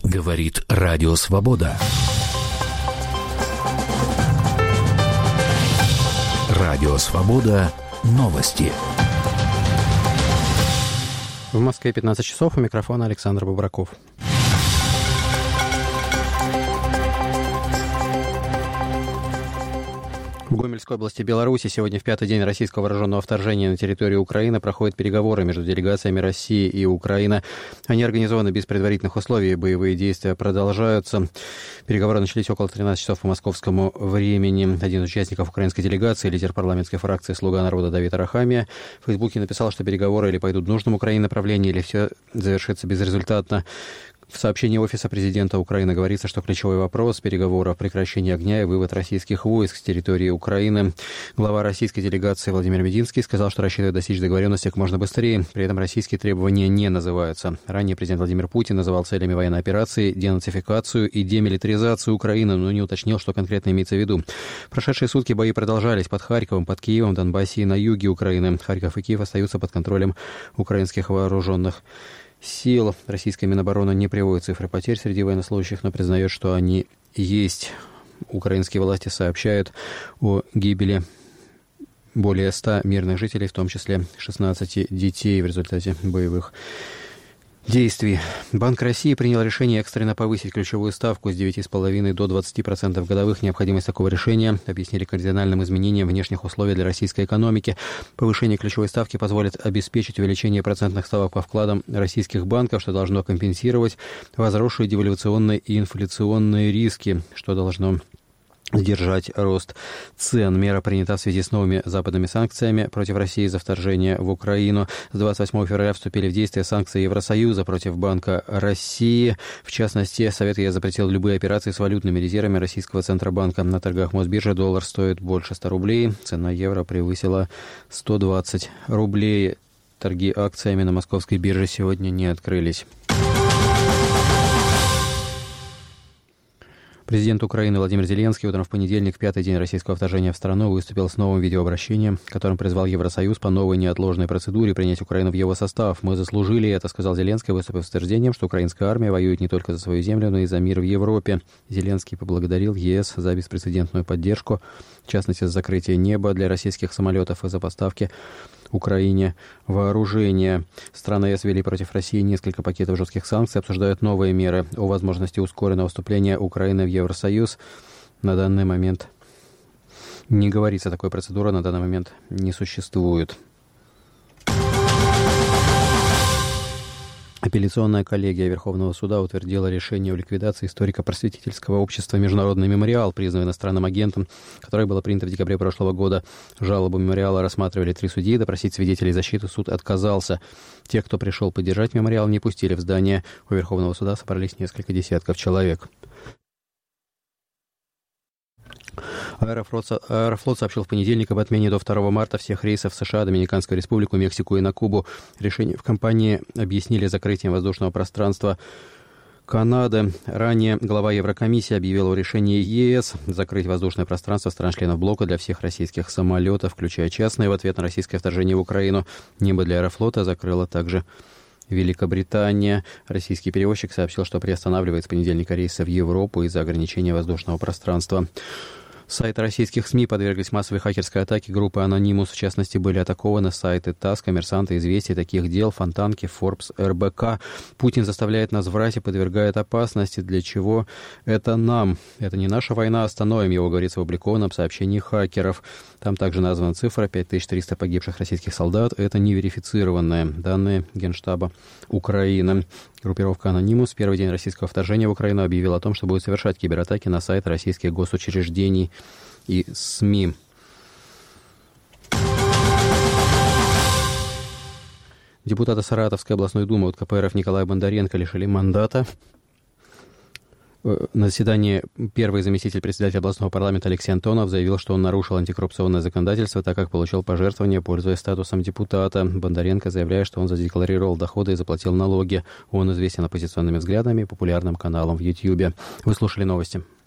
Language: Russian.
Говорит Радио Свобода. Радио Свобода. Новости. В Москве 15 часов. У микрофона Александр Бобраков. В Гомельской области Беларуси сегодня в пятый день российского вооруженного вторжения на территорию Украины проходят переговоры между делегациями России и Украины. Они организованы без предварительных условий, боевые действия продолжаются. Переговоры начались около 13 часов по московскому времени. Один из участников украинской делегации, лидер парламентской фракции «Слуга народа» Давид Арахамия, в Фейсбуке написал, что переговоры или пойдут в нужном Украине направлении, или все завершится безрезультатно. В сообщении Офиса президента Украины говорится, что ключевой вопрос переговоров — прекращение огня и вывод российских войск с территории Украины. Глава российской делегации Владимир Мединский сказал, что рассчитывает достичь договоренности как можно быстрее. При этом российские требования не называются. Ранее президент Владимир Путин называл целями военной операции денацификацию и демилитаризацию Украины, но не уточнил, что конкретно имеется в виду. В прошедшие сутки бои продолжались под Харьковом, под Киевом, Донбассе и на юге Украины. Харьков и Киев остаются под контролем украинских вооруженных сил. Российская Минобороны не приводит цифры потерь среди военнослужащих, но признает, что они есть. Украинские власти сообщают о гибели более 100 мирных жителей, в том числе 16 детей в результате боевых действий. Банк России принял решение экстренно повысить ключевую ставку с 9,5% до 20% годовых. Необходимость такого решения объяснили кардинальным изменением внешних условий для российской экономики. Повышение ключевой ставки позволит обеспечить увеличение процентных ставок по вкладам российских банков, что должно компенсировать возросшие девальвационные и инфляционные риски, что должно сдержать рост цен. Мера принята в связи с новыми западными санкциями против России за вторжение в Украину. С 28 февраля вступили в действие санкции Евросоюза против Банка России. В частности, Совет ЕС запретил любые операции с валютными резервами российского Центробанка. На торгах Мосбиржи доллар стоит больше 100 рублей. Цена евро превысила 120 рублей. Торги акциями на московской бирже сегодня не открылись. Президент Украины Владимир Зеленский утром в понедельник, в пятый день российского вторжения в страну, выступил с новым видеообращением, которым призвал Евросоюз по новой неотложной процедуре принять Украину в его состав. «Мы заслужили это», — сказал Зеленский, выступив с утверждением, что украинская армия воюет не только за свою землю, но и за мир в Европе. Зеленский поблагодарил ЕС за беспрецедентную поддержку, в частности, за закрытие неба для российских самолетов и за поставки Украине вооружения. Страны ЕС ввели против России несколько пакетов жестких санкций, обсуждают новые меры. О возможности ускоренного вступления Украины в Евросоюз на данный момент не говорится. Такой процедуры на данный момент не существует. Апелляционная коллегия Верховного суда утвердила решение о ликвидации историко-просветительского общества «Международный мемориал», признанного иностранным агентом, которое было принято в декабре прошлого года. Жалобу мемориала рассматривали 3 судьи, допросить свидетелей защиты суд отказался. Те, кто пришел поддержать мемориал, не пустили в здание. У Верховного суда собрались несколько десятков человек. Аэрофлот сообщил в понедельник об отмене до 2 марта всех рейсов в США, Доминиканскую республику, Мексику и на Кубу. Решение в компании объяснили закрытием воздушного пространства Канады. Ранее глава Еврокомиссии объявил о решении ЕС закрыть воздушное пространство стран-членов блока для всех российских самолетов, включая частные, в ответ на российское вторжение в Украину. Небо для Аэрофлота закрыла также Великобритания. Российский перевозчик сообщил, что приостанавливает с понедельника рейсы в Европу из-за ограничения воздушного пространства. Сайты российских СМИ подверглись массовой хакерской атаке группы «Анонимус». В частности, были атакованы сайты ТАСС, «Коммерсант», «Известия», «Таких дел», «Фонтанки», «Форбс», РБК. Путин заставляет нас врать и подвергает опасности. Для чего это нам? Это не наша война, остановим его, говорится в опубликованном сообщении хакеров. Там также названа цифра 5300 погибших российских солдат. Это неверифицированные данные Генштаба Украины. Группировка «Анонимус» в первый день российского вторжения в Украину объявила о том, что будет совершать кибератаки на сайты российских госучреждений и СМИ. Депутата Саратовской областной думы от КПРФ Николая Бондаренко лишили мандата. На заседании первый заместитель председателя областного парламента Алексей Антонов заявил, что он нарушил антикоррупционное законодательство, так как получил пожертвования, пользуясь статусом депутата. Бондаренко заявляет, что он задекларировал доходы и заплатил налоги. Он известен оппозиционными взглядами и популярным каналом в Ютьюбе. Вы слушали новости.